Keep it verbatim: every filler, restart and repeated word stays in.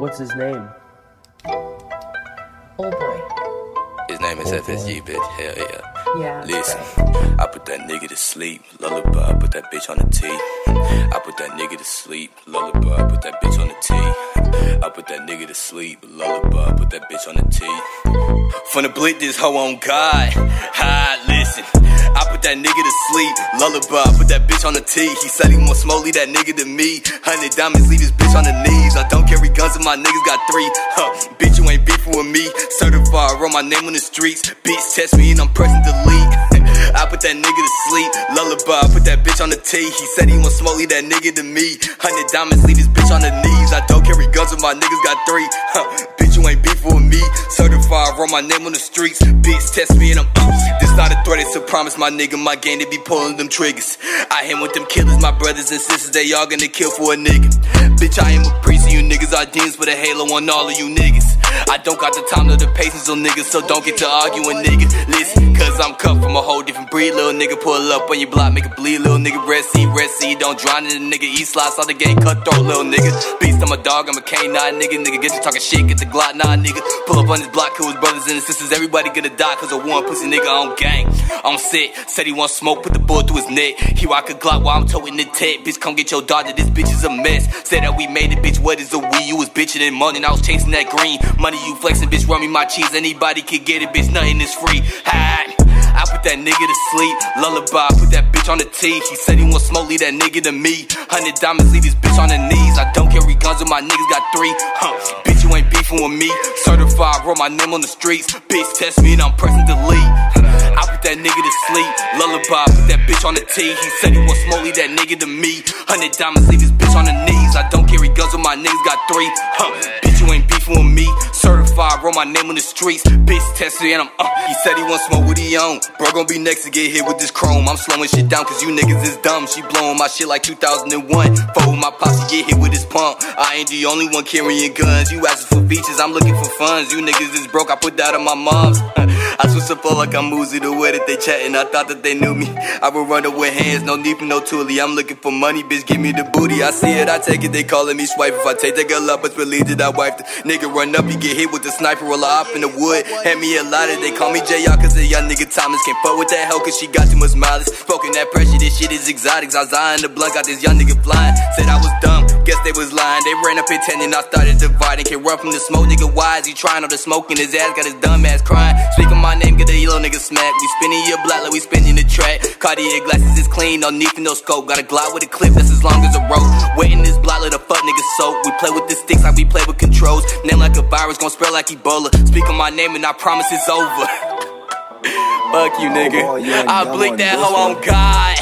What's his name? Old boy. His name is Old F S G, boy. bitch. Hell yeah. Yeah. Listen, I put that nigga to sleep. Lullaby, I put that bitch on the T. I put that nigga to sleep. Lullaby, I put that bitch on the T. I put that nigga to sleep. Lullaby, I put that bitch on the T. Finna blick this hoe on God. Hi, listen. I put that nigga to sleep. Lullaby, I put that bitch on the T. He said he want smoke, leave that nigga to me. Hundred diamonds, leave his bitch on the knees. I don't carry guns and my niggas got three. Huh, bitch, you ain't beefing with me. Certified, wrote my name on the streets. Bitch, test me and I'm pressing delete. I put that nigga to sleep. Lullaby, I put that bitch on the T. He said he want smoke, leave that nigga to me. Hundred diamonds, leave his bitch on the knees. I don't carry guns and my niggas got three. Huh, bitch, you ain't beefing with me. Certified, wrote my name on the streets. Bitch, test me and I'm uh. This not a threat, it's a promise, my nigga. My game, they be pulling them triggers. I hang with them killers, my brothers and sisters, they all gonna kill for a nigga. Bitch, I am a priest and you niggas are demons with a halo on all of you niggas. I don't got the time or the patience on niggas, so don't get to arguing, nigga. Listen, cause I'm cut from a whole different breed, little nigga. Pull up on your block, make it bleed, little nigga. Red Sea, Red Sea, don't drown in the nigga. East slides out the game, cutthroat, little nigga. Beast, I'm a dog, I'm a canine, nigga. Nigga, get you talking shit, get the Glock, nah, nigga. Pull up on this block, kill his brothers and his sisters. Everybody gonna die cause of one pussy nigga on gang. I'm sick, said he want smoke, put the bullet through his neck. He rock a Glock while I'm toting the tech. Bitch, come get your daughter, this bitch is a mess. Said that we made it, bitch, what is a we? You was bitching in money, and I was chasing that green. Money you flexing, bitch, run me my cheese. Anybody can get it, bitch, nothing is free. Hi. I put that nigga to sleep. Lullaby, put that bitch on the T. He said he want smoke, leave that nigga to me. Hundred diamonds, leave this bitch on the knees. I don't carry guns and my niggas got three. Huh, bitch, you ain't beefing with me. Certified, wrote my name on the streets. Bitch, test me and I'm pressing delete. I put that nigga to sleep. Lullaby, put that bitch on the T. He said he want smoke, leave that nigga to me. Hundred diamonds, leave this bitch on the knees. I don't carry guns and my niggas got three. Huh, bitch, you ain't beefing with me. Certified, wrote my name on the streets. Bitch, test me and I'm uh. He said he want smoke, what he on? Bro gon' be next to get hit with this chrome. I'm slowing shit down cause you niggas is dumb. She blowing my shit like two thousand one. Fuck with my pops, he get hit with his pump. I ain't the only one carrying guns. You asking for features, I'm looking for funds. You niggas is broke, I put that on my mom's. I switch up all like I'm Uzi, the way that they chatting. I thought that they knew me. I would run up with hands, no need for no toolie. I'm looking for money, bitch, give me the booty. I see it, I take it, they calling me swipe. If I take that girl up, it's believed that I wiped it. Nigga run up, he get hit with the sniper, roll her up in the wood. Hand me a lighter, they call me J R cause the young nigga Thomas. Can't fuck with that hoe cause she got too much mileage. Smoking that pressure, this shit is exotic. Zaza in the blunt, got this young nigga flying. Said I was dumb, guess they was lying. They ran up pretending I started dividing. Can't run from the smoke, nigga, why is he trying? All the smoke in his ass, got his dumb ass crying. Speaking my name, get a yellow nigga smack. We spinning your block like we spinning the track. Cartier glasses is clean, no need for no scope. Got a Glock with a clip that's as long as a rope. Waiting this block like a fuck nigga soap. We play with the sticks like we play with controls. Name like a virus, gon' spread like Ebola. Speak on my name and I promise it's over. Fuck you, nigga. Oh, yeah, I blinked that hoe on God.